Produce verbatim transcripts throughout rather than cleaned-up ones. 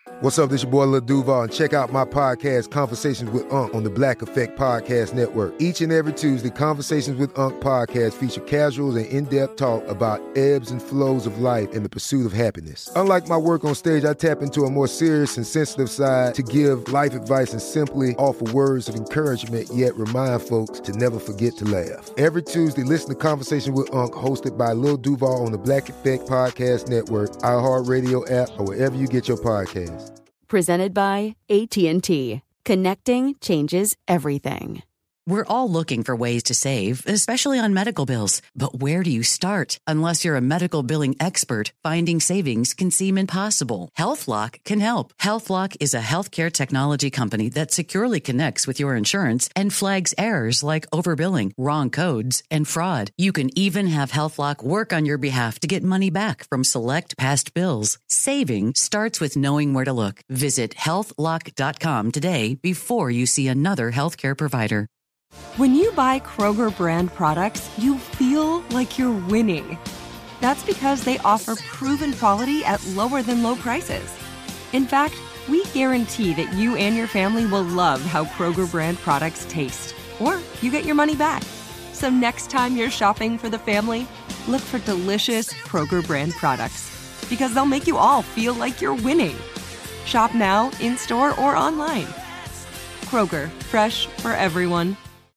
What's up, this your boy Lil Duval, and check out my podcast, Conversations with Unc, on the Black Effect Podcast Network. Each and every Tuesday, Conversations with Unc podcast feature casuals and in-depth talk about ebbs and flows of life and the pursuit of happiness. Unlike my work on stage, I tap into a more serious and sensitive side to give life advice and simply offer words of encouragement, yet remind folks to never forget to laugh. Every Tuesday, listen to Conversations with Unc, hosted by Lil Duval on the Black Effect Podcast Network, iHeartRadio app, or wherever you get your podcasts. Presented by A T and T. Connecting changes everything. We're all looking for ways to save, especially on medical bills. But where do you start? Unless you're a medical billing expert, finding savings can seem impossible. HealthLock can help. HealthLock is a healthcare technology company that securely connects with your insurance and flags errors like overbilling, wrong codes, and fraud. You can even have HealthLock work on your behalf to get money back from select past bills. Saving starts with knowing where to look. Visit health lock dot com today before you see another healthcare provider. When you buy Kroger brand products, you feel like you're winning. That's because they offer proven quality at lower than low prices. In fact, we guarantee that you and your family will love how Kroger brand products taste, or you get your money back. So next time you're shopping for the family, look for delicious Kroger brand products, because they'll make you all feel like you're winning. Shop now, in-store, or online. Kroger, fresh for everyone.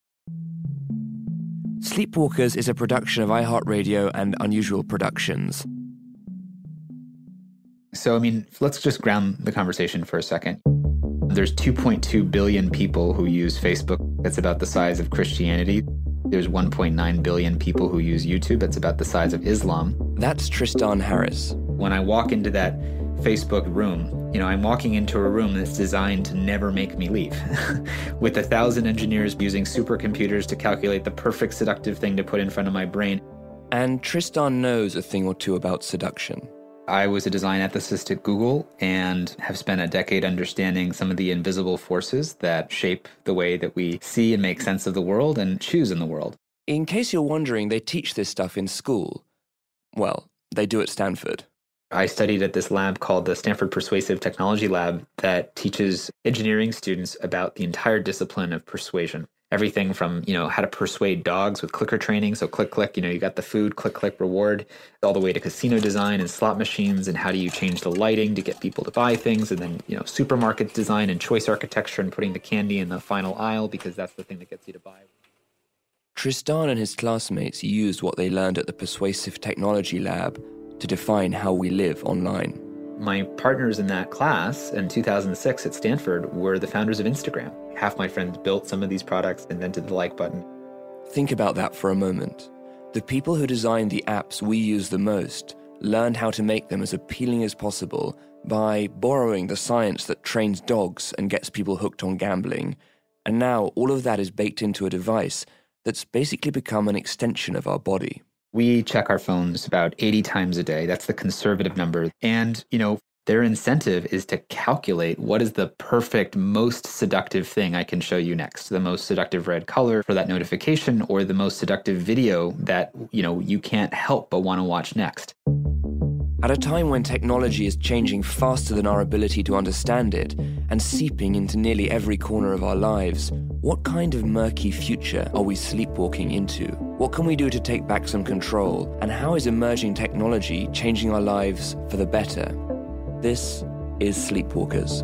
Sleepwalkers is a production of iHeartRadio and Unusual Productions. So, I mean, let's just ground the conversation for a second. There's two point two billion people who use Facebook. That's about the size of Christianity. There's one point nine billion people who use YouTube. That's about the size of Islam. That's Tristan Harris. When I walk into that Facebook room, you know, I'm walking into a room that's designed to never make me leave. With a thousand engineers using supercomputers to calculate the perfect seductive thing to put in front of my brain. And Tristan knows a thing or two about seduction. I was a design ethicist at Google and have spent a decade understanding some of the invisible forces that shape the way that we see and make sense of the world and choose in the world. In case you're wondering, they teach this stuff in school. Well, they do at Stanford. I studied at this lab called the Stanford Persuasive Technology Lab that teaches engineering students about the entire discipline of persuasion. Everything from, you know, how to persuade dogs with clicker training. So click, click, you know, you got the food, click, click, reward, all the way to casino design and slot machines and how do you change the lighting to get people to buy things. And then, you know, supermarket design and choice architecture and putting the candy in the final aisle because that's the thing that gets you to buy. Tristan and his classmates used what they learned at the Persuasive Technology Lab to define how we live online. My partners in that class in two thousand six at Stanford were the founders of Instagram. Half my friends built some of these products, invented the like button. Think about that for a moment. The people who designed the apps we use the most learned how to make them as appealing as possible by borrowing the science that trains dogs and gets people hooked on gambling. And now all of that is baked into a device that's basically become an extension of our body. We check our phones about eighty times a day. That's the conservative number. And, you know, their incentive is to calculate what is the perfect, most seductive thing I can show you next. The most seductive red color for that notification or the most seductive video that, you know, you can't help but want to watch next. At a time when technology is changing faster than our ability to understand it and seeping into nearly every corner of our lives, what kind of murky future are we sleepwalking into? What can we do to take back some control? And how is emerging technology changing our lives for the better? This is Sleepwalkers.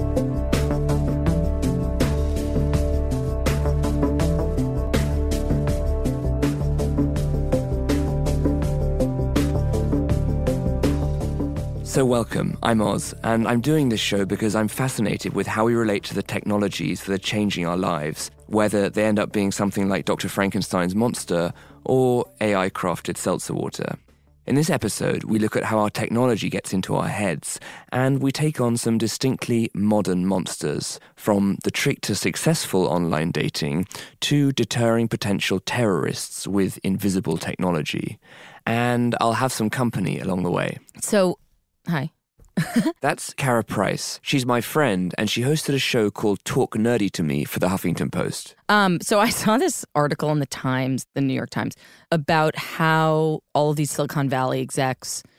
So welcome, I'm Oz, and I'm doing this show because I'm fascinated with how we relate to the technologies that are changing our lives, whether they end up being something like Doctor Frankenstein's monster or A I-crafted seltzer water. In this episode, we look at how our technology gets into our heads, and we take on some distinctly modern monsters, from the trick to successful online dating to deterring potential terrorists with invisible technology. And I'll have some company along the way. So, hi. That's Kara Price. She's my friend, and she hosted a show called Talk Nerdy to Me for the Huffington Post. Um, so I saw this article in the Times, the New York Times, about how all of these Silicon Valley execs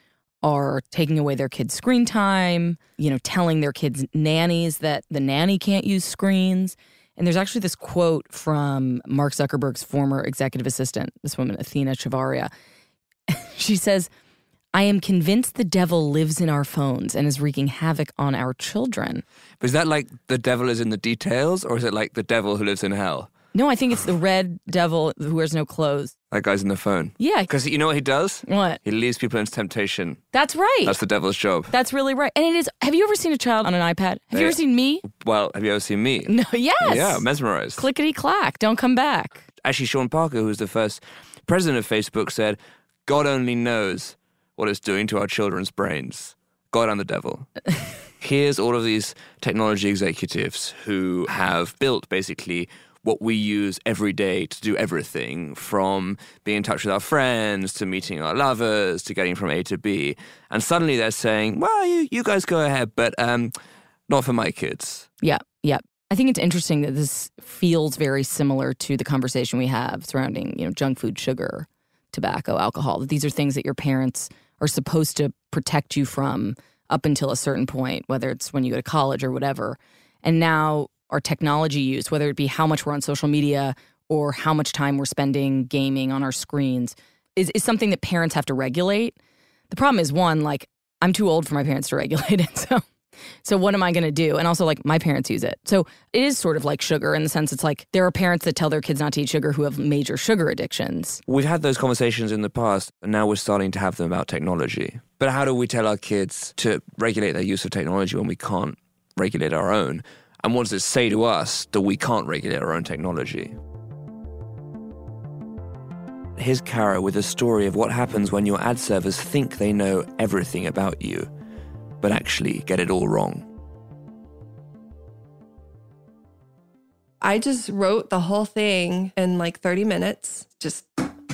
are taking away their kids' screen time, you know, telling their kids' nannies that the nanny can't use screens. And there's actually this quote from Mark Zuckerberg's former executive assistant, this woman, Athena Chavaria. She says, "I am convinced the devil lives in our phones and is wreaking havoc on our children." But is that like the devil is in the details, or is it like the devil who lives in hell? No, I think it's the red devil who wears no clothes. That guy's in the phone. Yeah. Because you know what he does? What? He leads people into temptation. That's right. That's the devil's job. That's really right. And it is, have you ever seen a child on an iPad? Have you Yeah. ever seen me? Well, have you ever seen me? No, yes. Yeah, mesmerized. Clickety-clack, don't come back. Actually, Sean Parker, who was the first president of Facebook, said, God only knows what it's doing to our children's brains. God and the devil. Here's all of these technology executives who have built basically what we use every day to do everything, from being in touch with our friends to meeting our lovers to getting from A to B. And suddenly they're saying, well, you, you guys go ahead, but um, not for my kids. Yeah, yeah. I think it's interesting that this feels very similar to the conversation we have surrounding, you know, junk food, sugar, tobacco, alcohol. That these are things that your parents are supposed to protect you from up until a certain point, whether it's when you go to college or whatever. And now our technology use, whether it be how much we're on social media or how much time we're spending gaming on our screens, is, is something that parents have to regulate. The problem is, one, like, I'm too old for my parents to regulate it. So so what am I going to do? And also, like, my parents use it. So it is sort of like sugar in the sense it's like there are parents that tell their kids not to eat sugar who have major sugar addictions. We've had those conversations in the past, and now we're starting to have them about technology. But how do we tell our kids to regulate their use of technology when we can't regulate our own? And what does it say to us that we can't regulate our own technology? Here's Kara with a story of what happens when your ad servers think they know everything about you, but actually get it all wrong. I just wrote the whole thing in like thirty minutes, just,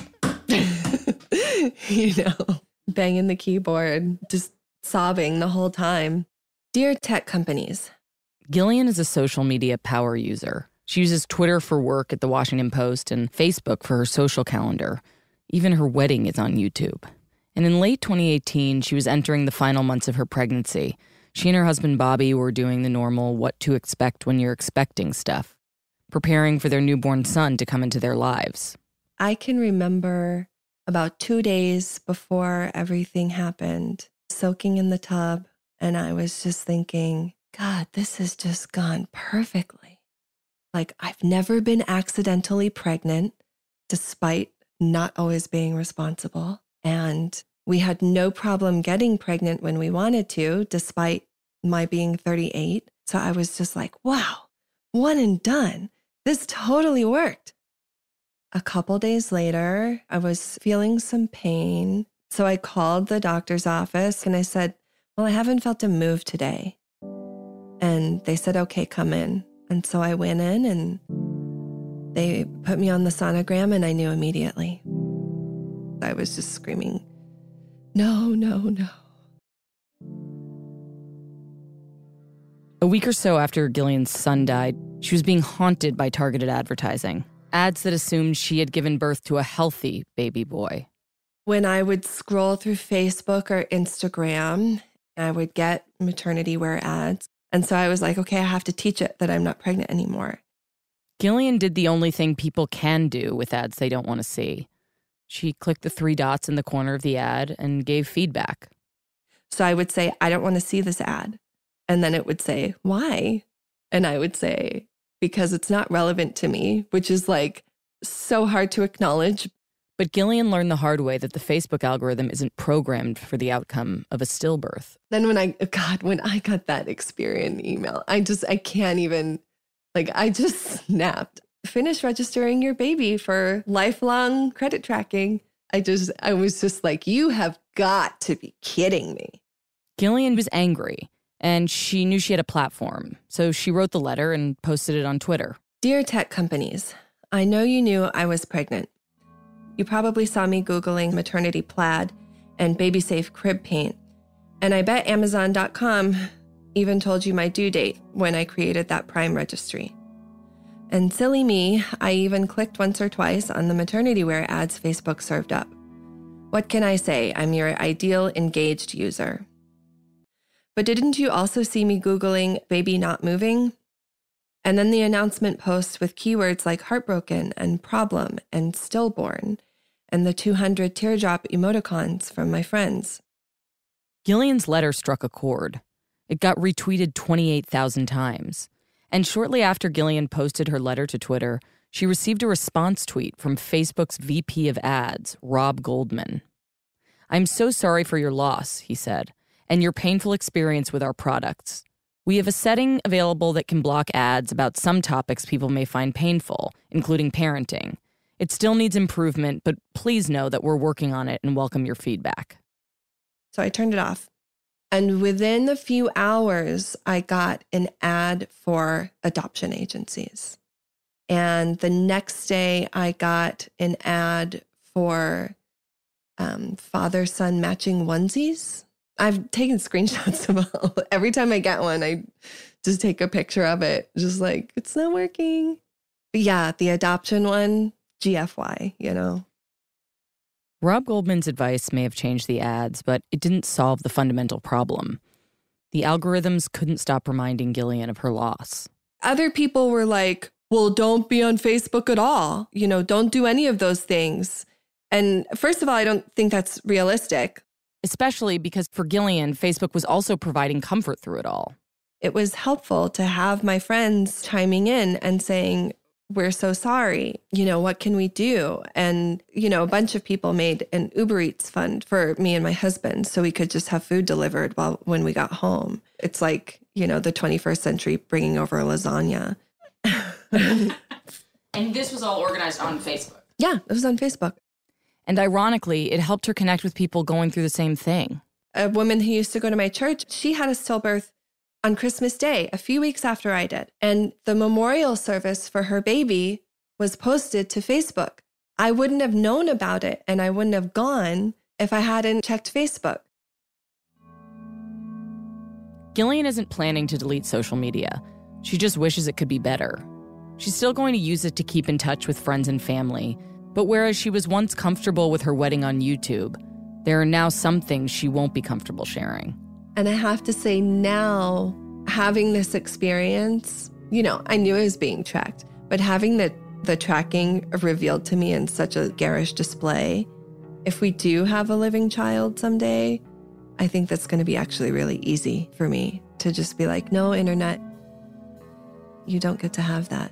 you know, banging the keyboard, just sobbing the whole time. Dear tech companies. Gillian is a social media power user. She uses Twitter for work at the Washington Post and Facebook for her social calendar. Even her wedding is on YouTube. And in late twenty eighteen, she was entering the final months of her pregnancy. She and her husband Bobby were doing the normal what to expect when you're expecting stuff, preparing for their newborn son to come into their lives. I can remember about two days before everything happened, soaking in the tub, and I was just thinking, God, this has just gone perfectly. Like, I've never been accidentally pregnant, despite not always being responsible. And we had no problem getting pregnant when we wanted to, despite my being thirty-eight. So I was just like, wow, one and done. This totally worked. A couple days later, I was feeling some pain. So I called the doctor's office and I said, well, I haven't felt a move today. And they said, okay, come in. And so I went in and they put me on the sonogram and I knew immediately. I was just screaming, no, no, no. A week or so after Gillian's son died, she was being haunted by targeted advertising. Ads that assumed she had given birth to a healthy baby boy. When I would scroll through Facebook or Instagram, I would get maternity wear ads. And so I was like, okay, I have to teach it that I'm not pregnant anymore. Gillian did the only thing people can do with ads they don't want to see. She clicked the three dots in the corner of the ad and gave feedback. So I would say, I don't want to see this ad. And then it would say, why? And I would say, because it's not relevant to me, which is like so hard to acknowledge. But Gillian learned the hard way that the Facebook algorithm isn't programmed for the outcome of a stillbirth. Then when I, God, when I got that Experian email, I just, I can't even, like, I just snapped. Finish registering your baby for lifelong credit tracking. I just, I was just like, you have got to be kidding me. Gillian was angry, and she knew she had a platform. So she wrote the letter and posted it on Twitter. Dear tech companies, I know you knew I was pregnant. You probably saw me Googling maternity plaid and baby safe crib paint. And I bet Amazon dot com even told you my due date when I created that Prime registry. And silly me, I even clicked once or twice on the maternity wear ads Facebook served up. What can I say? I'm your ideal engaged user. But didn't you also see me Googling baby not moving? And then the announcement posts with keywords like heartbroken and problem and stillborn and the two hundred teardrop emoticons from my friends. Gillian's letter struck a chord. It got retweeted twenty-eight thousand times. And shortly after Gillian posted her letter to Twitter, she received a response tweet from Facebook's V P of Ads, Rob Goldman. "I'm so sorry for your loss," he said, "and your painful experience with our products. We have a setting available that can block ads about some topics people may find painful, including parenting. It still needs improvement, but please know that we're working on it and welcome your feedback." So I turned it off. And within a few hours, I got an ad for adoption agencies. And the next day, I got an ad for um, father-son matching onesies. I've taken screenshots of all. Every time I get one, I just take a picture of it. Just like, it's not working. But yeah, the adoption one, G F Y, you know. Rob Goldman's advice may have changed the ads, but it didn't solve the fundamental problem. The algorithms couldn't stop reminding Gillian of her loss. Other people were like, well, don't be on Facebook at all. You know, don't do any of those things. And first of all, I don't think that's realistic. Especially because for Gillian, Facebook was also providing comfort through it all. It was helpful to have my friends chiming in and saying, we're so sorry. You know, what can we do? And, you know, a bunch of people made an Uber Eats fund for me and my husband so we could just have food delivered while when we got home. It's like, you know, the twenty-first century bringing over lasagna. And this was all organized on Facebook? Yeah, it was on Facebook. And ironically, it helped her connect with people going through the same thing. A woman who used to go to my church, she had a stillbirth on Christmas Day, a few weeks after I did. And the memorial service for her baby was posted to Facebook. I wouldn't have known about it and I wouldn't have gone if I hadn't checked Facebook. Gillian isn't planning to delete social media. She just wishes it could be better. She's still going to use it to keep in touch with friends and family. But whereas she was once comfortable with her wedding on YouTube, there are now some things she won't be comfortable sharing. And I have to say now, having this experience, you know, I knew I was being tracked, but having the, the tracking revealed to me in such a garish display, if we do have a living child someday, I think that's going to be actually really easy for me to just be like, no, internet, you don't get to have that.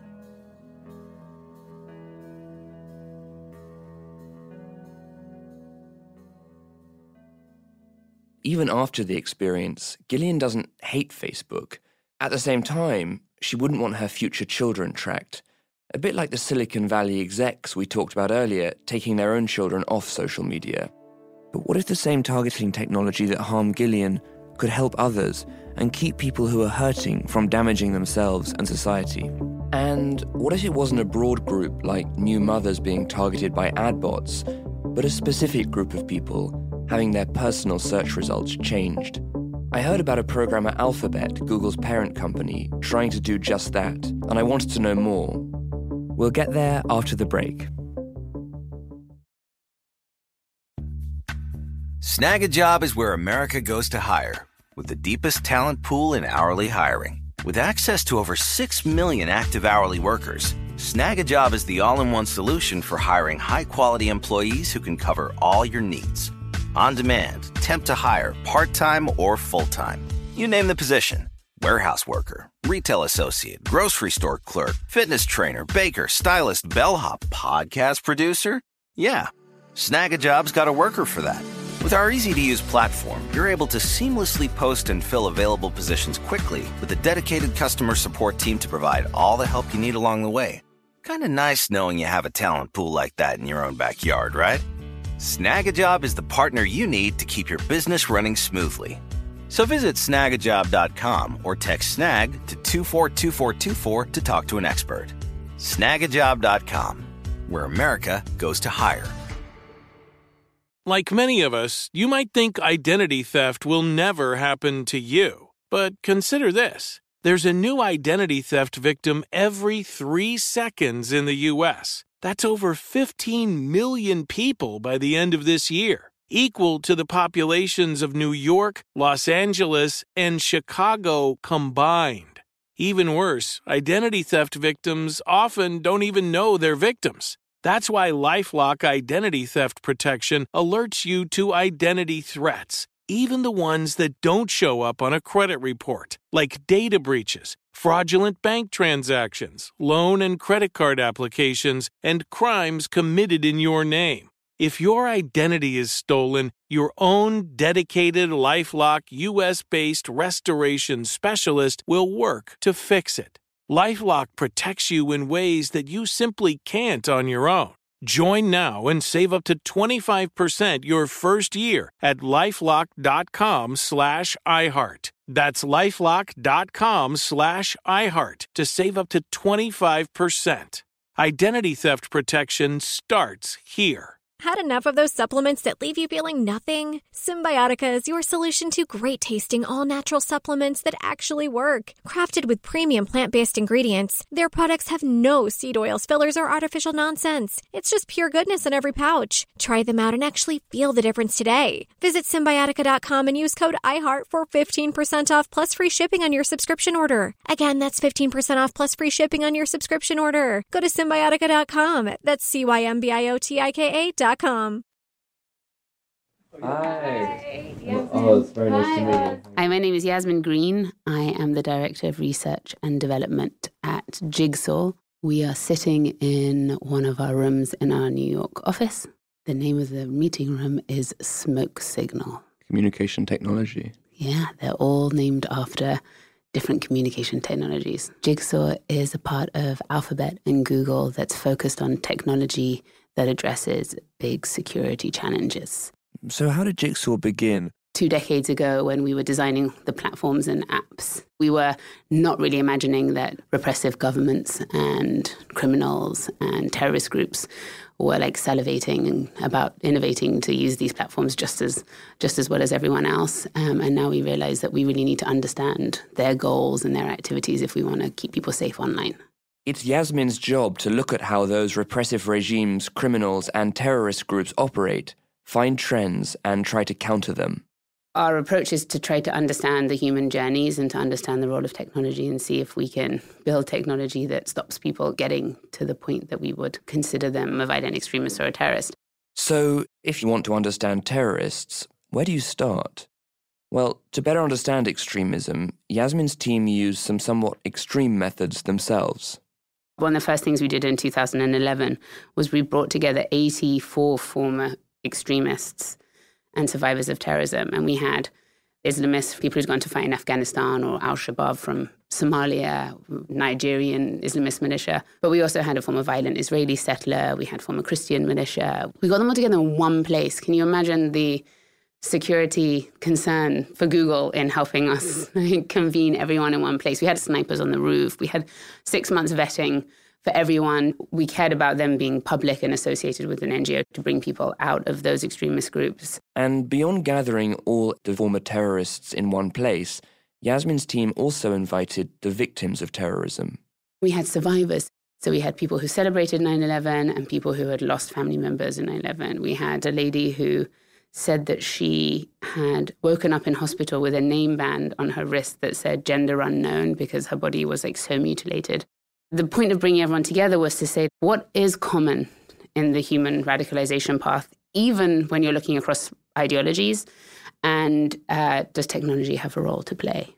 Even after the experience, Gillian doesn't hate Facebook. At the same time, she wouldn't want her future children tracked. A bit like the Silicon Valley execs we talked about earlier, taking their own children off social media. But what if the same targeting technology that harmed Gillian could help others and keep people who are hurting from damaging themselves and society? And what if it wasn't a broad group like new mothers being targeted by ad bots, but a specific group of people having their personal search results changed? I heard about a program at Alphabet, Google's parent company, trying to do just that, and I wanted to know more. We'll get there after the break. Snag a Job is where America goes to hire, with the deepest talent pool in hourly hiring. With access to over six million active hourly workers, Snag a Job is the all-in-one solution for hiring high-quality employees who can cover all your needs. On demand, temp to hire, part-time or full-time. You name the position. Warehouse worker, retail associate, grocery store clerk, fitness trainer, baker, stylist, bellhop, podcast producer. Yeah, Snag a Job's got a worker for that. With our easy-to-use platform, you're able to seamlessly post and fill available positions quickly with a dedicated customer support team to provide all the help you need along the way. Kind of nice knowing you have a talent pool like that in your own backyard, right? Snag a Job is the partner you need to keep your business running smoothly. So visit snag a job dot com or text snag to two four two four two four to talk to an expert. snag a job dot com, where America goes to hire. Like many of us, you might think identity theft will never happen to you. But consider this. There's a new identity theft victim every three seconds in the U S That's over fifteen million people by the end of this year, equal to the populations of New York, Los Angeles, and Chicago combined. Even worse, identity theft victims often don't even know they're victims. That's why LifeLock Identity Theft Protection alerts you to identity threats, even the ones that don't show up on a credit report, like data breaches, fraudulent bank transactions, loan and credit card applications, and crimes committed in your name. If your identity is stolen, your own dedicated LifeLock U S-based restoration specialist will work to fix it. LifeLock protects you in ways that you simply can't on your own. Join now and save up to twenty-five percent your first year at LifeLock.com slash iHeart. That's LifeLock.com slash iHeart to save up to twenty-five percent. Identity theft protection starts here. Had enough of those supplements that leave you feeling nothing? Symbiotica is your solution to great-tasting, all-natural supplements that actually work. Crafted with premium plant-based ingredients, their products have no seed oils, fillers, or artificial nonsense. It's just pure goodness in every pouch. Try them out and actually feel the difference today. Visit Symbiotica dot com and use code iHeart for fifteen percent off plus free shipping on your subscription order. Again, that's fifteen percent off plus free shipping on your subscription order. Go to Symbiotica dot com. That's C Y M B I O T I K A dot com. Hi. Hi. Oh, it's very nice to meet you. Hi, my name is Yasmin Green. I am the Director of Research and Development at Jigsaw. We are sitting in one of our rooms in our New York office. The name of the meeting room is Smoke Signal. Communication technology. Yeah, they're all named after different communication technologies. Jigsaw is a part of Alphabet and Google that's focused on technology that addresses big security challenges. So how did Jigsaw begin? Two decades ago, when we were designing the platforms and apps, we were not really imagining that repressive governments and criminals and terrorist groups were like salivating about innovating to use these platforms just as just as well as everyone else. Um, and now we realize that we really need to understand their goals and their activities if we want to keep people safe online. It's Yasmin's job to look at how those repressive regimes, criminals, and terrorist groups operate, find trends, and try to counter them. Our approach is to try to understand the human journeys and to understand the role of technology and see if we can build technology that stops people getting to the point that we would consider them a violent extremist or a terrorist. So, if you want to understand terrorists, where do you start? Well, to better understand extremism, Yasmin's team used some somewhat extreme methods themselves. One of the first things we did in two thousand eleven was we brought together eighty-four former extremists and survivors of terrorism. And we had Islamists, people who'd gone to fight in Afghanistan, or Al-Shabaab from Somalia, Nigerian Islamist militia. But we also had a former violent Israeli settler. We had former Christian militia. We got them all together in one place. Can you imagine the security concern for Google in helping us convene everyone in one place? We had snipers on the roof. We had six months vetting for everyone. We cared about them being public and associated with an N G O to bring people out of those extremist groups. And beyond gathering all the former terrorists in one place, Yasmin's team also invited the victims of terrorism. We had survivors. So we had people who celebrated nine eleven and people who had lost family members in nine eleven. We had a lady who said that she had woken up in hospital with a name band on her wrist that said gender unknown because her body was like so mutilated. The point of bringing everyone together was to say, what is common in the human radicalization path, even when you're looking across ideologies, and uh, does technology have a role to play?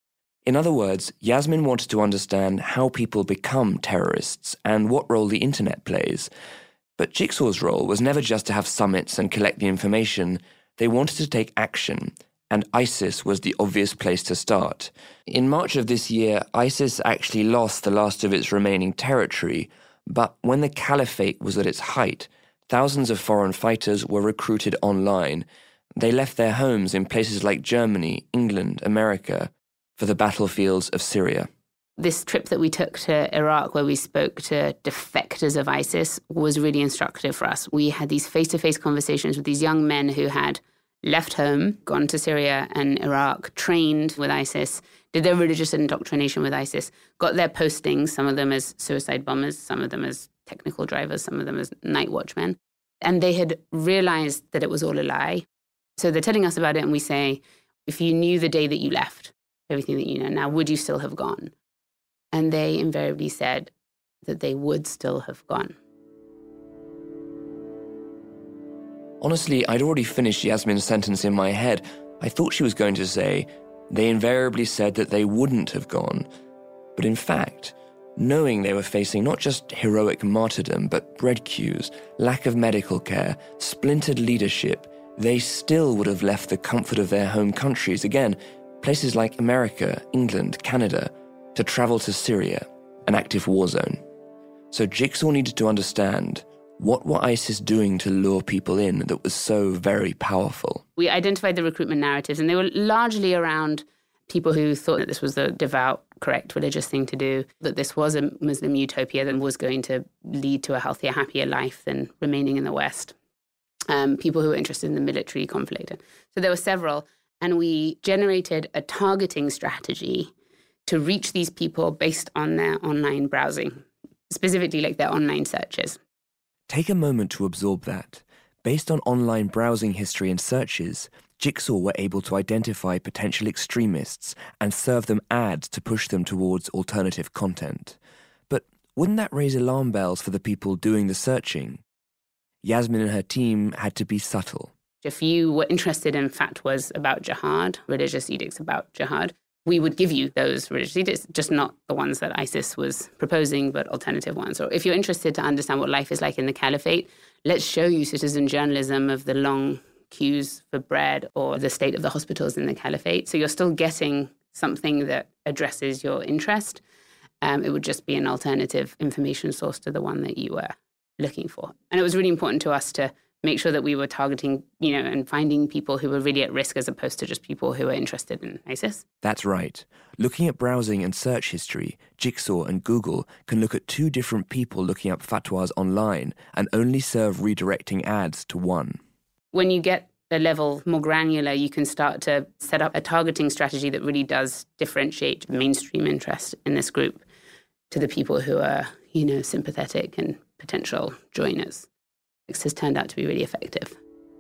In other words, Yasmin wanted to understand how people become terrorists and what role the internet plays. But Jigsaw's role was never just to have summits and collect the information. They wanted to take action, and ISIS was the obvious place to start. In March of this year, ISIS actually lost the last of its remaining territory, but when the caliphate was at its height, thousands of foreign fighters were recruited online. They left their homes in places like Germany, England, America, for the battlefields of Syria. This trip that we took to Iraq, where we spoke to defectors of ISIS, was really instructive for us. We had these face-to-face conversations with these young men who had left home, gone to Syria and Iraq, trained with ISIS, did their religious indoctrination with ISIS, got their postings, some of them as suicide bombers, some of them as technical drivers, some of them as night watchmen. And they had realized that it was all a lie. So they're telling us about it, and we say, if you knew the day that you left, everything that you know now, would you still have gone? And they invariably said that they would still have gone. Honestly, I'd already finished Yasmin's sentence in my head. I thought she was going to say, they invariably said that they wouldn't have gone. But in fact, knowing they were facing not just heroic martyrdom, but bread queues, lack of medical care, splintered leadership, they still would have left the comfort of their home countries, again, places like America, England, Canada, to travel to Syria, an active war zone. So Jigsaw needed to understand, what were ISIS doing to lure people in that was so very powerful? We identified the recruitment narratives, and they were largely around people who thought that this was the devout, correct religious thing to do, that this was a Muslim utopia that was going to lead to a healthier, happier life than remaining in the West. Um, people who were interested in the military conflict. So there were several, and we generated a targeting strategy to reach these people based on their online browsing, specifically like their online searches. Take a moment to absorb that. Based on online browsing history and searches, Jigsaw were able to identify potential extremists and serve them ads to push them towards alternative content. But wouldn't that raise alarm bells for the people doing the searching? Yasmin and her team had to be subtle. If you were interested in fatwas about jihad, religious edicts about jihad, we would give you those religious edicts, just not the ones that ISIS was proposing, but alternative ones. Or if you're interested to understand what life is like in the caliphate, let's show you citizen journalism of the long queues for bread or the state of the hospitals in the caliphate. So you're still getting something that addresses your interest. Um, it would just be an alternative information source to the one that you were looking for. And it was really important to us to make sure that we were targeting, you know, and finding people who were really at risk as opposed to just people who were interested in ISIS. That's right. Looking at browsing and search history, Jigsaw and Google can look at two different people looking up fatwas online and only serve redirecting ads to one. When you get a level more granular, you can start to set up a targeting strategy that really does differentiate mainstream interest in this group to the people who are, you know, sympathetic and potential joiners. This has turned out to be really effective.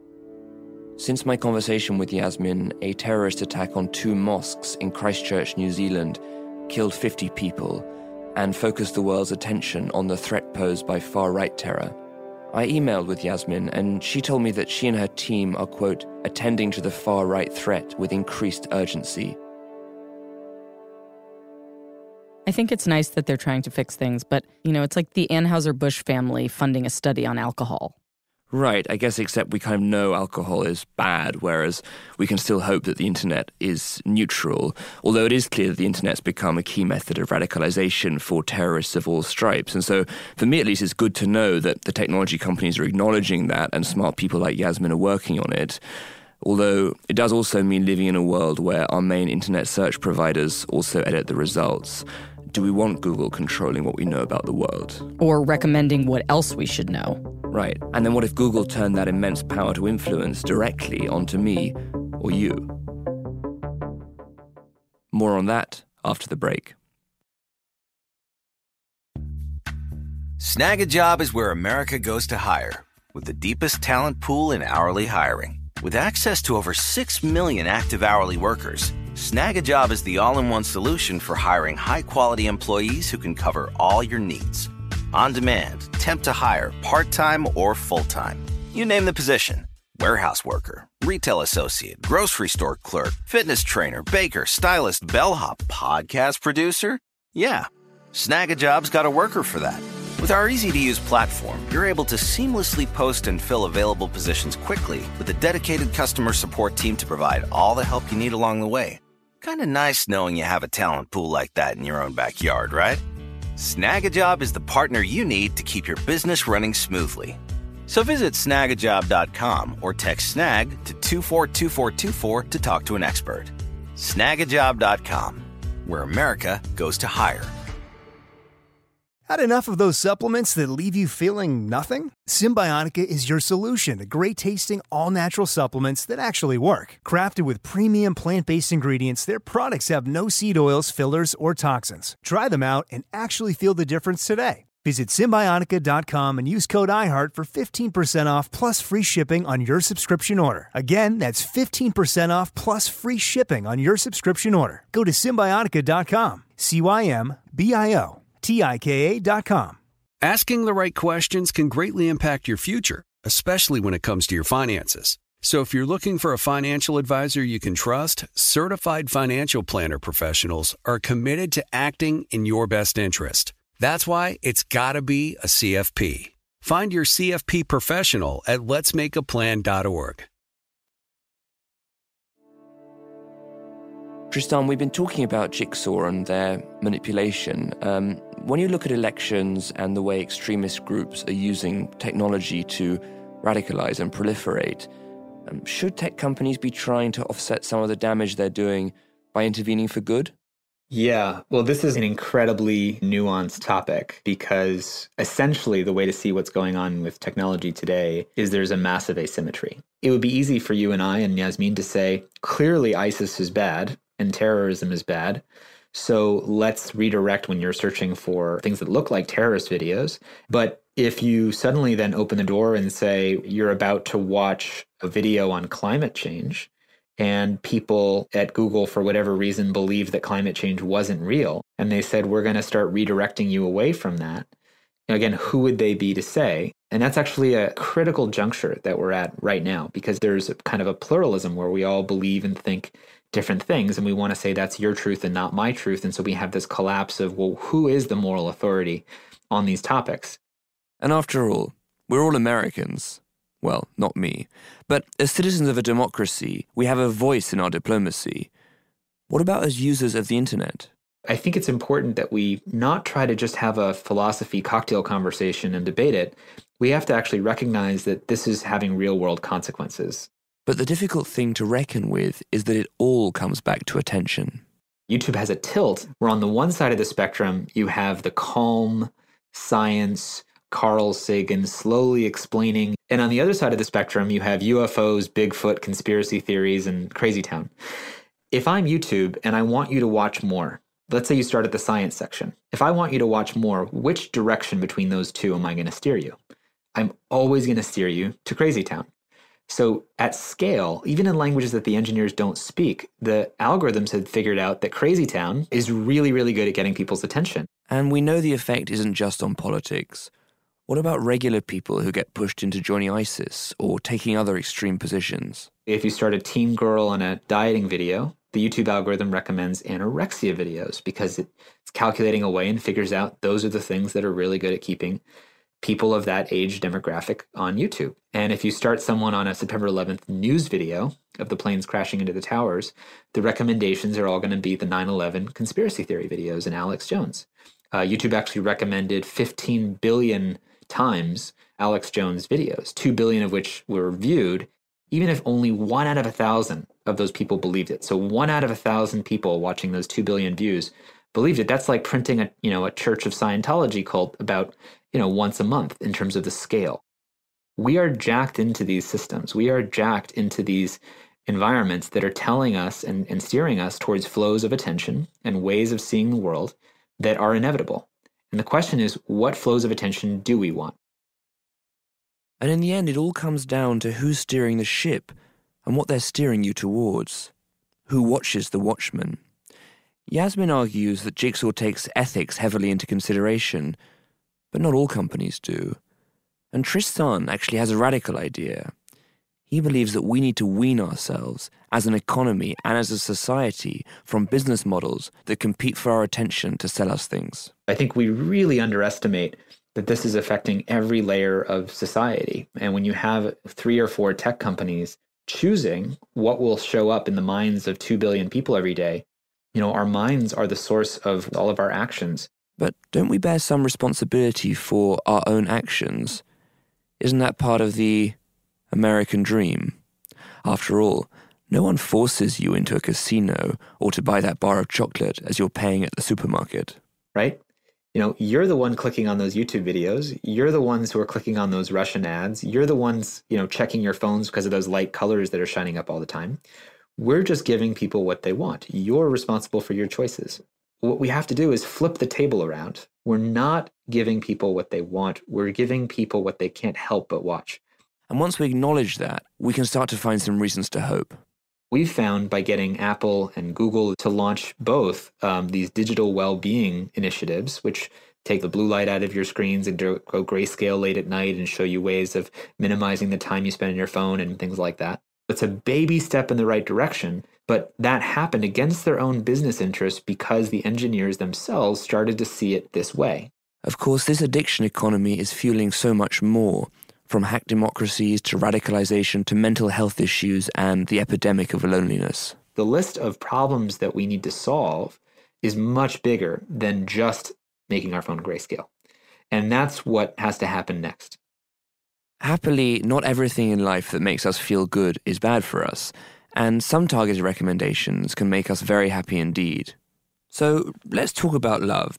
Since my conversation with Yasmin, a terrorist attack on two mosques in Christchurch, New Zealand, killed fifty people and focused the world's attention on the threat posed by far-right terror. I emailed with Yasmin, and she told me that she and her team are, quote, attending to the far-right threat with increased urgency. I think it's nice that they're trying to fix things, but, you know, it's like the Anheuser-Busch family funding a study on alcohol. Right, I guess except we kind of know alcohol is bad, whereas we can still hope that the internet is neutral, although it is clear that the internet's become a key method of radicalization for terrorists of all stripes. And so, for me at least, it's good to know that the technology companies are acknowledging that and smart people like Yasmin are working on it. Although it does also mean living in a world where our main internet search providers also edit the results. Do we want Google controlling what we know about the world? Or recommending what else we should know? Right. And then what if Google turned that immense power to influence directly onto me or you? More on that after the break. Snag a Job is where America goes to hire, with the deepest talent pool in hourly hiring. With access to over six million active hourly workers, Snag a Job is the all-in-one solution for hiring high-quality employees who can cover all your needs. On demand, temp to hire, part-time or full-time. You name the position. Warehouse worker, retail associate, grocery store clerk, fitness trainer, baker, stylist, bellhop, podcast producer. Yeah, Snag a Job's got a worker for that. With our easy-to-use platform, you're able to seamlessly post and fill available positions quickly with a dedicated customer support team to provide all the help you need along the way. Kind of nice knowing you have a talent pool like that in your own backyard, right? Snag a Job is the partner you need to keep your business running smoothly. So visit snag a job dot com or text SNAG to two four two four two four to talk to an expert. snag a job dot com, where America goes to hire. Had enough of those supplements that leave you feeling nothing? Symbiotica is your solution to great-tasting, all-natural supplements that actually work. Crafted with premium plant-based ingredients, their products have no seed oils, fillers, or toxins. Try them out and actually feel the difference today. Visit Symbiotica dot com and use code iHeart for fifteen percent off plus free shipping on your subscription order. Again, that's fifteen percent off plus free shipping on your subscription order. Go to Symbiotica dot com, C Y M B I O T I K A dot com. Asking the right questions can greatly impact your future, especially when it comes to your finances. So if you're looking for a financial advisor you can trust, certified financial planner professionals are committed to acting in your best interest. That's why it's got to be a C F P. Find your C F P professional at lets make a plan dot org. Tristan, we've been talking about Jigsaw and their manipulation. Um, when you look at elections and the way extremist groups are using technology to radicalize and proliferate, um, should tech companies be trying to offset some of the damage they're doing by intervening for good? Yeah, well, this is an incredibly nuanced topic because essentially the way to see what's going on with technology today is there's a massive asymmetry. It would be easy for you and I and Yasmin to say, clearly ISIS is bad and terrorism is bad. So let's redirect when you're searching for things that look like terrorist videos. But if you suddenly then open the door and say you're about to watch a video on climate change, and people at Google, for whatever reason, believed that climate change wasn't real, and they said, we're going to start redirecting you away from that. Again, who would they be to say? And that's actually a critical juncture that we're at right now, because there's a kind of a pluralism where we all believe and think different things, and we want to say that's your truth and not my truth. And so we have this collapse of, well, who is the moral authority on these topics? And after all, we're all Americans. Well, not me. But as citizens of a democracy, we have a voice in our diplomacy. What about as users of the internet? I think it's important that we not try to just have a philosophy cocktail conversation and debate it. We have to actually recognize that this is having real-world consequences. But the difficult thing to reckon with is that it all comes back to attention. YouTube has a tilt where on the one side of the spectrum, you have the calm, science, Carl Sagan slowly explaining. And on the other side of the spectrum, you have U F Os, Bigfoot, conspiracy theories, and Crazy Town. If I'm YouTube and I want you to watch more, let's say you start at the science section. If I want you to watch more, which direction between those two am I going to steer you? I'm always going to steer you to Crazy Town. So at scale, even in languages that the engineers don't speak, the algorithms had figured out that Crazy Town is really, really good at getting people's attention. And we know the effect isn't just on politics. What about regular people who get pushed into joining ISIS or taking other extreme positions? If you start a teen girl on a dieting video, the YouTube algorithm recommends anorexia videos because it's calculating away and figures out those are the things that are really good at keeping people of that age demographic on YouTube. And if you start someone on a September eleventh news video of the planes crashing into the towers, the recommendations are all going to be the nine eleven conspiracy theory videos and Alex Jones. Uh, YouTube actually recommended fifteen billion times Alex Jones videos, two billion of which were viewed, even if only one out of a thousand of those people believed it. So one out of a thousand people watching those two billion views believed it. That's like printing a, you know, a Church of Scientology cult about, you know, once a month in terms of the scale. We are jacked into these systems. We are jacked into these environments that are telling us and, and steering us towards flows of attention and ways of seeing the world that are inevitable. And the question is, what flows of attention do we want? And in the end, it all comes down to who's steering the ship and what they're steering you towards. Who watches the watchman? Yasmin argues that Jigsaw takes ethics heavily into consideration, but not all companies do. And Tristan actually has a radical idea. He believes that we need to wean ourselves as an economy and as a society from business models that compete for our attention to sell us things. I think we really underestimate that this is affecting every layer of society. And when you have three or four tech companies choosing what will show up in the minds of two billion people every day, you know, our minds are the source of all of our actions. But don't we bear some responsibility for our own actions? Isn't that part of the American dream? After all, no one forces you into a casino or to buy that bar of chocolate as you're paying at the supermarket. Right? You know, you're the one clicking on those YouTube videos. You're the ones who are clicking on those Russian ads. You're the ones, you know, checking your phones because of those light colors that are shining up all the time. We're just giving people what they want. You're responsible for your choices. What we have to do is flip the table around we're not giving people what they want. We're giving people what they can't help but watch. And once we acknowledge that, we can start to find some reasons to hope. We've found by getting Apple and Google to launch both um, these digital well-being initiatives, which take the blue light out of your screens and go grayscale late at night and show you ways of minimizing the time you spend on your phone and things like that. It's a baby step in the right direction, but that happened against their own business interests because the engineers themselves started to see it this way. Of course, this addiction economy is fueling so much more, from hacked democracies to radicalization to mental health issues and the epidemic of loneliness. The list of problems that we need to solve is much bigger than just making our phone grayscale. And that's what has to happen next. Happily, not everything in life that makes us feel good is bad for us, and some targeted recommendations can make us very happy indeed. So let's talk about love.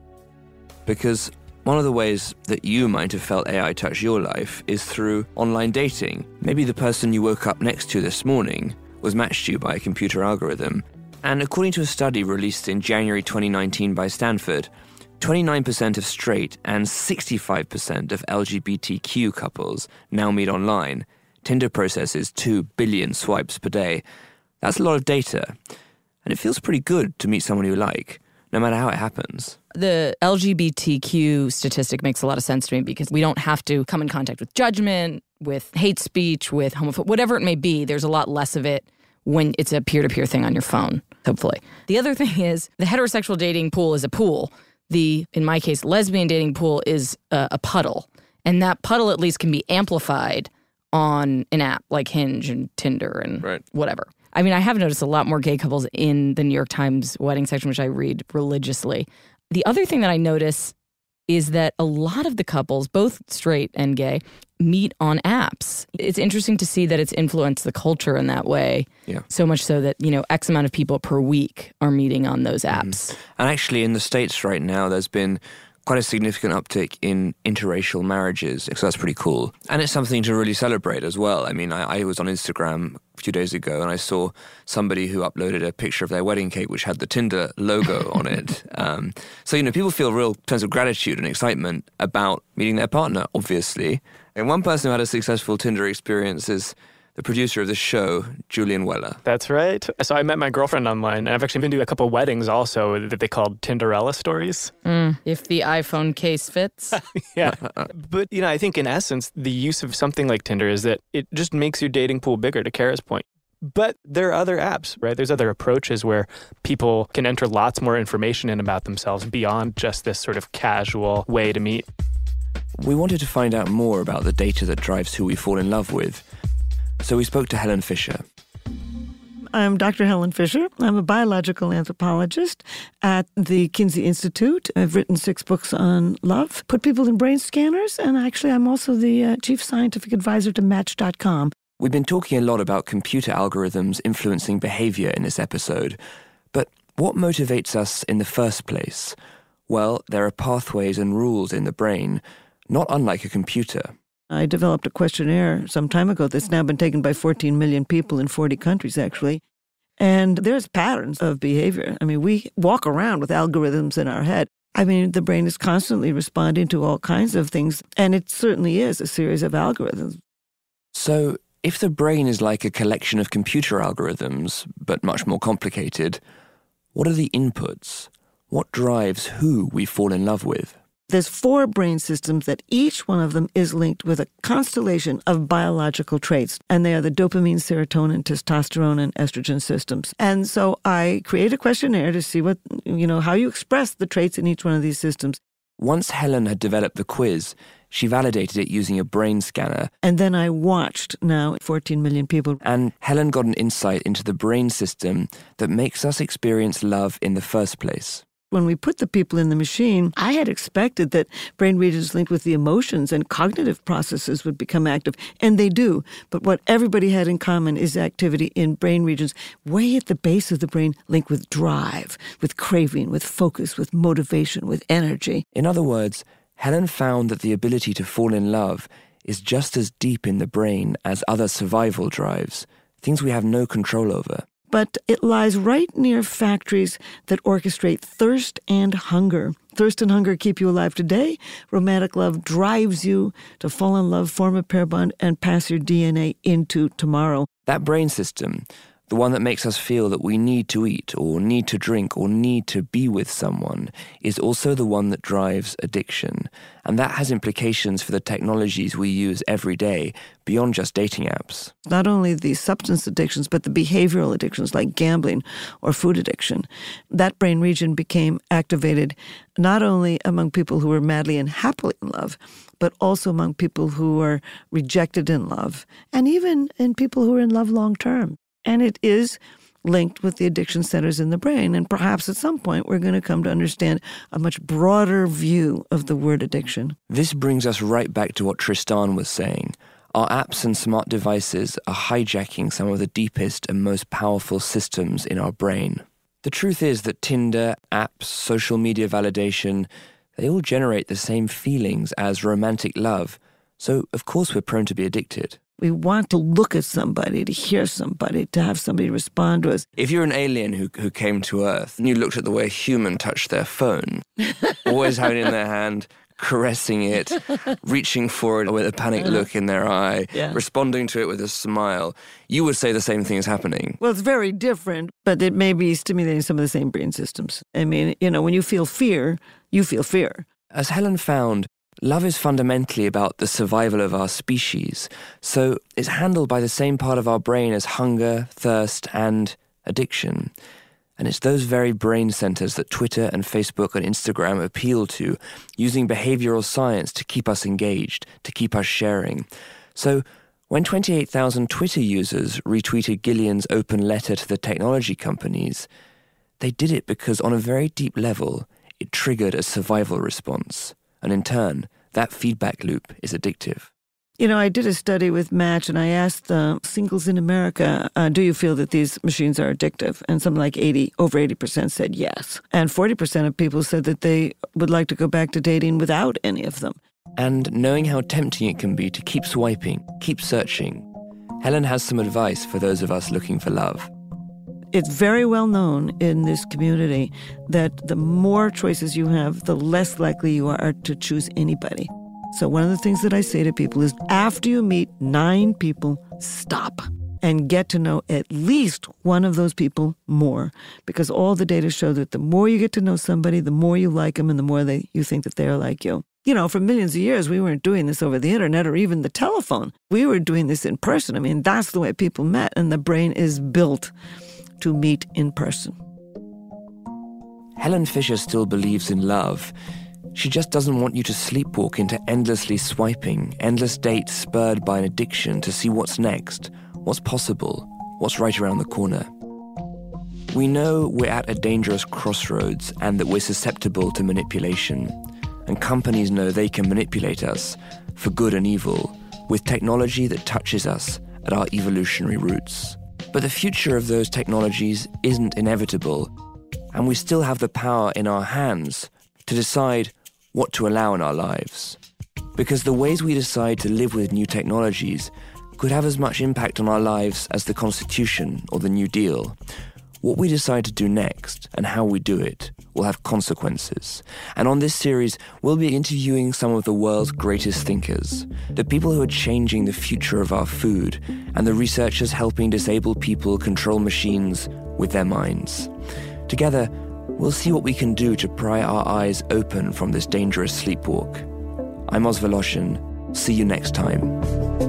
Because one of the ways that you might have felt A I touch your life is through online dating. Maybe the person you woke up next to this morning was matched to you by a computer algorithm. And according to a study released in January twenty nineteen by Stanford, twenty-nine percent of straight and sixty-five percent of L G B T Q couples now meet online. Tinder processes two billion swipes per day. That's a lot of data. And it feels pretty good to meet someone you like, no matter how it happens. The L G B T Q statistic makes a lot of sense to me because we don't have to come in contact with judgment, with hate speech, with homophobia, whatever it may be. There's a lot less of it when it's a peer-to-peer thing on your phone, hopefully. The other thing is the heterosexual dating pool is a pool. The, in my case, lesbian dating pool is a, a puddle. And that puddle at least can be amplified on an app like Hinge and Tinder and right. whatever. I mean, I have noticed a lot more gay couples in the New York Times wedding section, which I read religiously. The other thing that I notice is that a lot of the couples, both straight and gay, meet on apps. It's interesting to see that it's influenced the culture in that way. Yeah. So much so that, you know, X amount of people per week are meeting on those apps. Mm. And actually in the States right now, there's been quite a significant uptick in interracial marriages, so that's pretty cool. And it's something to really celebrate as well. I mean, I, I was on Instagram a few days ago and I saw somebody who uploaded a picture of their wedding cake which had the Tinder logo on it. Um, so, you know, people feel real sense of gratitude and excitement about meeting their partner, obviously. And one person who had a successful Tinder experience is the producer of this show, Julian Weller. That's right. So I met my girlfriend online, and I've actually been to a couple of weddings also that they called Tinderella stories. Mm, if the iPhone case fits. Yeah. But, you know, I think in essence, the use of something like Tinder is that it just makes your dating pool bigger, to Kara's point. But there are other apps, right? There's other approaches where people can enter lots more information in about themselves beyond just this sort of casual way to meet. We wanted to find out more about the data that drives who we fall in love with. So we spoke to Helen Fisher. I'm Doctor Helen Fisher. I'm a biological anthropologist at the Kinsey Institute. I've written six books on love, put people in brain scanners, and actually I'm also the uh, chief scientific advisor to Match dot com. We've been talking a lot about computer algorithms influencing behavior in this episode. But what motivates us in the first place? Well, there are pathways and rules in the brain, not unlike a computer. I developed a questionnaire some time ago that's now been taken by fourteen million people in forty countries, actually. And there's patterns of behavior. I mean, we walk around with algorithms in our head. I mean, the brain is constantly responding to all kinds of things, and it certainly is a series of algorithms. So, if the brain is like a collection of computer algorithms, but much more complicated, what are the inputs? What drives who we fall in love with? There's four brain systems that each one of them is linked with a constellation of biological traits, and they are the dopamine, serotonin, testosterone, and estrogen systems. And so I create a questionnaire to see what, you know, how you express the traits in each one of these systems. Once Helen had developed the quiz, she validated it using a brain scanner. And then I watched now fourteen million people. And Helen got an insight into the brain system that makes us experience love in the first place. When we put the people in the machine, I had expected that brain regions linked with the emotions and cognitive processes would become active, and they do. But what everybody had in common is activity in brain regions way at the base of the brain linked with drive, with craving, with focus, with motivation, with energy. In other words, Helen found that the ability to fall in love is just as deep in the brain as other survival drives, things we have no control over. But it lies right near factories that orchestrate thirst and hunger. thirst and hunger keep you alive today. Romantic love drives you to fall in love, form a pair bond, and pass your D N A into tomorrow. That brain system, the one that makes us feel that we need to eat or need to drink or need to be with someone, is also the one that drives addiction. And that has implications for the technologies we use every day beyond just dating apps. Not only the substance addictions, but the behavioral addictions like gambling or food addiction. That brain region became activated not only among people who were madly and happily in love, but also among people who were rejected in love, and even in people who are in love long term. And it is linked with the addiction centers in the brain. And perhaps at some point we're going to come to understand a much broader view of the word addiction. This brings us right back to what Tristan was saying. Our apps and smart devices are hijacking some of the deepest and most powerful systems in our brain. The truth is that Tinder, apps, social media validation, they all generate the same feelings as romantic love. So, of course, we're prone to be addicted. We want to look at somebody, to hear somebody, to have somebody respond to us. If you're an alien who who came to Earth and you looked at the way a human touched their phone, always having it in their hand, caressing it, reaching for it with a panicked look in their eye, yeah. responding to it with a smile, you would say the same thing is happening. Well, it's very different, but it may be stimulating some of the same brain systems. I mean, you know, when you feel fear, you feel fear. As Helen found, love is fundamentally about the survival of our species, so it's handled by the same part of our brain as hunger, thirst, and addiction. And it's those very brain centers that Twitter and Facebook and Instagram appeal to, using behavioral science to keep us engaged, to keep us sharing. So when twenty-eight thousand Twitter users retweeted Gillian's open letter to the technology companies, they did it because on a very deep level, it triggered a survival response. And in turn, that feedback loop is addictive. You know, I did a study with Match, and I asked uh, singles in America, uh, do you feel that these machines are addictive? And something like eighty, over eighty percent said yes. And forty percent of people said that they would like to go back to dating without any of them. And knowing how tempting it can be to keep swiping, keep searching, Helen has some advice for those of us looking for love. It's very well known in this community that the more choices you have, the less likely you are to choose anybody. So one of the things that I say to people is, after you meet nine people, stop and get to know at least one of those people more. Because all the data show that the more you get to know somebody, the more you like them and the more they, you think that they're like you. You know, for millions of years, we weren't doing this over the internet or even the telephone. We were doing this in person. I mean, that's the way people met, and the brain is built to meet in person. Helen Fisher still believes in love. She just doesn't want you to sleepwalk into endlessly swiping, endless dates spurred by an addiction to see what's next, what's possible, what's right around the corner. We know we're at a dangerous crossroads and that we're susceptible to manipulation. And companies know they can manipulate us, for good and evil, with technology that touches us at our evolutionary roots. But the future of those technologies isn't inevitable, and we still have the power in our hands to decide what to allow in our lives. Because the ways we decide to live with new technologies could have as much impact on our lives as the Constitution or the New Deal. What we decide to do next and how we do it will have consequences. And on this series, we'll be interviewing some of the world's greatest thinkers, the people who are changing the future of our food, and the researchers helping disabled people control machines with their minds. Together, we'll see what we can do to pry our eyes open from this dangerous sleepwalk. I'm Oz Voloshin. See you next time.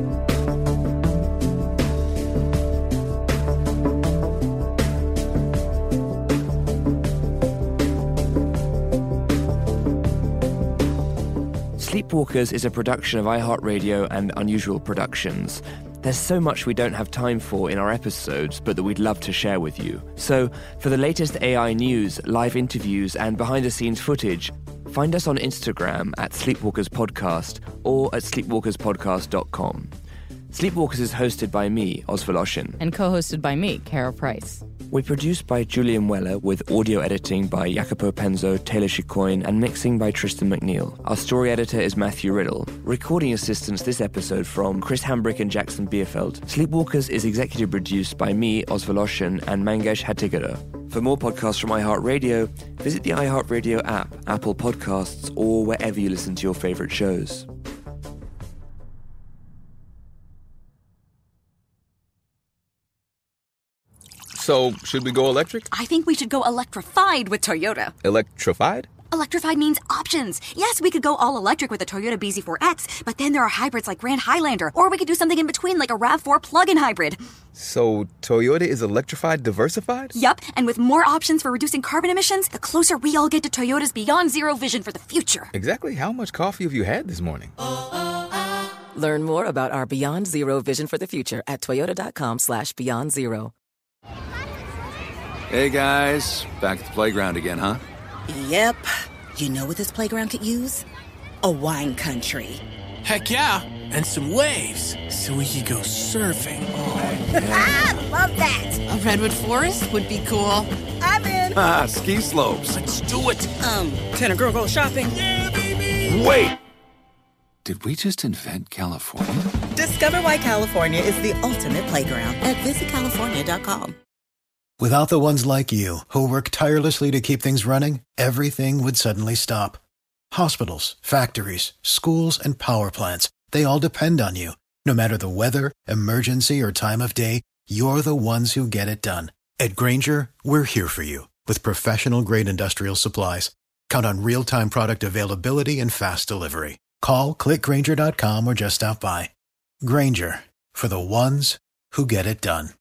Sleepwalkers is a production of iHeartRadio and Unusual Productions. There's so much we don't have time for in our episodes, but that we'd love to share with you. So, for the latest A I news, live interviews, and behind-the-scenes footage, find us on Instagram at Sleepwalkers Podcast or at sleepwalkers podcast dot com. Sleepwalkers is hosted by me, Oz Voloshin. And co-hosted by me, Kara Price. We're produced by Julian Weller with audio editing by Jacopo Penzo, Taylor Chicoine, and mixing by Tristan McNeil. Our story editor is Matthew Riddle. Recording assistance this episode from Chris Hambrick and Jackson Bierfeld. Sleepwalkers is executive produced by me, Oz Voloshin, and Mangesh Hatigara. For more podcasts from iHeartRadio, visit the iHeartRadio app, Apple Podcasts, or wherever you listen to your favorite shows. So, should we go electric? I think we should go electrified with Toyota. Electrified? Electrified means options. Yes, we could go all electric with the Toyota B Z four X, but then there are hybrids like Grand Highlander, or we could do something in between like a RAV four plug-in hybrid. So, Toyota is electrified diversified? Yup, and with more options for reducing carbon emissions, the closer we all get to Toyota's Beyond Zero vision for the future. Exactly how much coffee have you had this morning? Learn more about our Beyond Zero vision for the future at toyota.com slash beyond zero. Hey guys, back at the playground again, huh? Yep. You know what this playground could use? A wine country. Heck yeah, and some waves so we could go surfing. Oh, yeah. Love that. A redwood forest would be cool. I'm in. Ah, ski slopes. Let's do it. Um, can a girl go shopping? Yeah, baby. Wait. Did we just invent California? Discover why California is the ultimate playground at visit california dot com. Without the ones like you, who work tirelessly to keep things running, everything would suddenly stop. Hospitals, factories, schools, and power plants, they all depend on you. No matter the weather, emergency, or time of day, you're the ones who get it done. At Grainger, we're here for you with professional-grade industrial supplies. Count on real-time product availability and fast delivery. Call, click Grainger dot com, or just stop by. Grainger, for the ones who get it done.